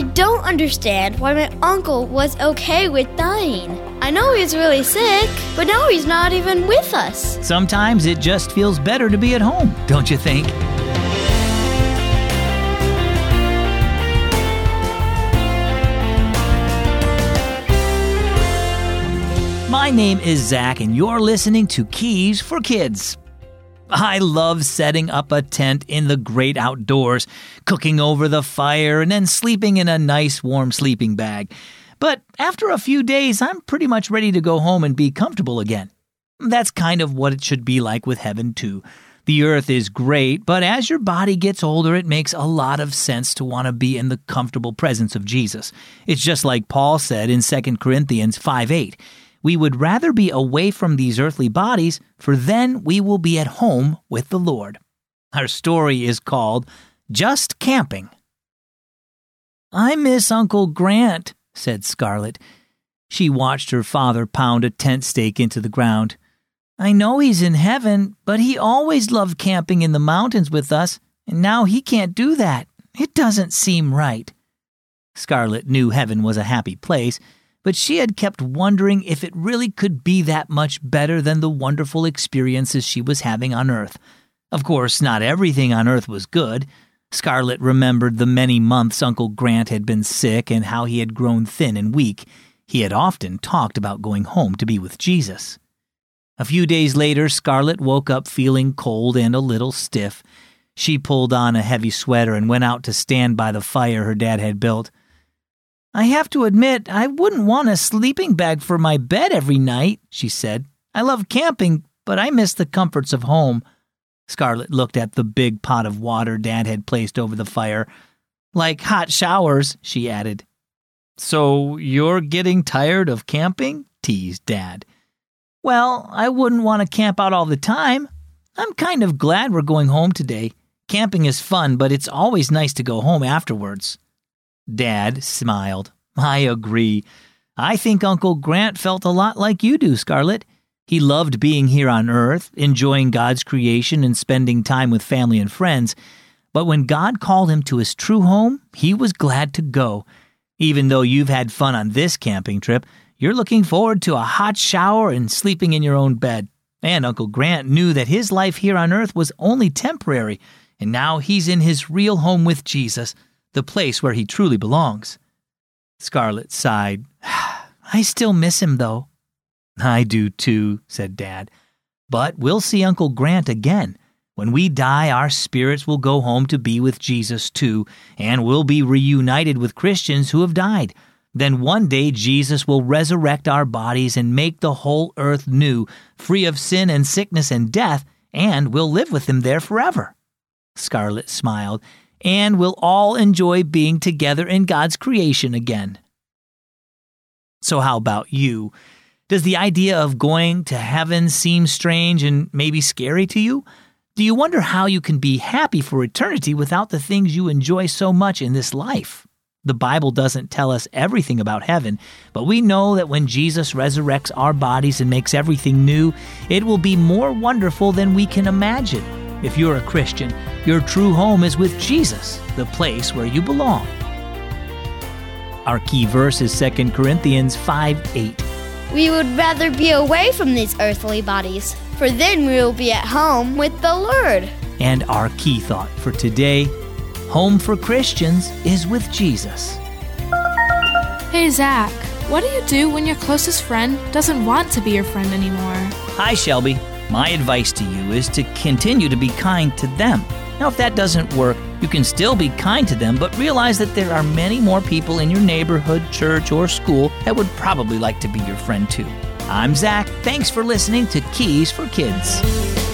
I don't understand why my uncle was okay with dying. I know he's really sick, but now he's not even with us. Sometimes it just feels better to be at home, don't you think? My name is Zach, and you're listening to Keys for Kids. I love setting up a tent in the great outdoors, cooking over the fire, and then sleeping in a nice warm sleeping bag. But after a few days, I'm pretty much ready to go home and be comfortable again. That's kind of what it should be like with heaven, too. The earth is great, but as your body gets older, it makes a lot of sense to want to be in the comfortable presence of Jesus. It's just like Paul said in 2 Corinthians 5:8. We would rather be away from these earthly bodies, for then we will be at home with the Lord. Our story is called Just Camping. "I miss Uncle Grant," said Scarlett. She watched her father pound a tent stake into the ground. "I know he's in heaven, but he always loved camping in the mountains with us, and now he can't do that. It doesn't seem right." Scarlett knew heaven was a happy place, but she had kept wondering if it really could be that much better than the wonderful experiences she was having on Earth. Of course, not everything on Earth was good. Scarlett remembered the many months Uncle Grant had been sick and how he had grown thin and weak. He had often talked about going home to be with Jesus. A few days later, Scarlett woke up feeling cold and a little stiff. She pulled on a heavy sweater and went out to stand by the fire her dad had built. "I have to admit, I wouldn't want a sleeping bag for my bed every night," she said. "I love camping, but I miss the comforts of home." Scarlett looked at the big pot of water Dad had placed over the fire. "Like hot showers," she added. "So you're getting tired of camping?" teased Dad. "Well, I wouldn't want to camp out all the time. I'm kind of glad we're going home today. Camping is fun, but it's always nice to go home afterwards." Dad smiled. "I agree. I think Uncle Grant felt a lot like you do, Scarlett. He loved being here on Earth, enjoying God's creation and spending time with family and friends. But when God called him to his true home, he was glad to go. Even though you've had fun on this camping trip, you're looking forward to a hot shower and sleeping in your own bed. And Uncle Grant knew that his life here on Earth was only temporary, and now he's in his real home with Jesus, the place where he truly belongs." Scarlett sighed. "I still miss him, though." "I do too," said Dad. "But we'll see Uncle Grant again. When we die, our spirits will go home to be with Jesus too, and we'll be reunited with Christians who have died. Then one day Jesus will resurrect our bodies and make the whole earth new, free of sin and sickness and death, and we'll live with him there forever." Scarlett smiled. "And we'll all enjoy being together in God's creation again." So how about you? Does the idea of going to heaven seem strange and maybe scary to you? Do you wonder how you can be happy for eternity without the things you enjoy so much in this life? The Bible doesn't tell us everything about heaven, but we know that when Jesus resurrects our bodies and makes everything new, it will be more wonderful than we can imagine. If you're a Christian, your true home is with Jesus, the place where you belong. Our key verse is 2 Corinthians 5:8. We would rather be away from these earthly bodies, for then we will be at home with the Lord. And our key thought for today, home for Christians is with Jesus. Hey, Zach, what do you do when your closest friend doesn't want to be your friend anymore? Hi, Shelby. My advice to you is to continue to be kind to them. Now, if that doesn't work, you can still be kind to them, but realize that there are many more people in your neighborhood, church, or school that would probably like to be your friend too. I'm Zach. Thanks for listening to Keys for Kids.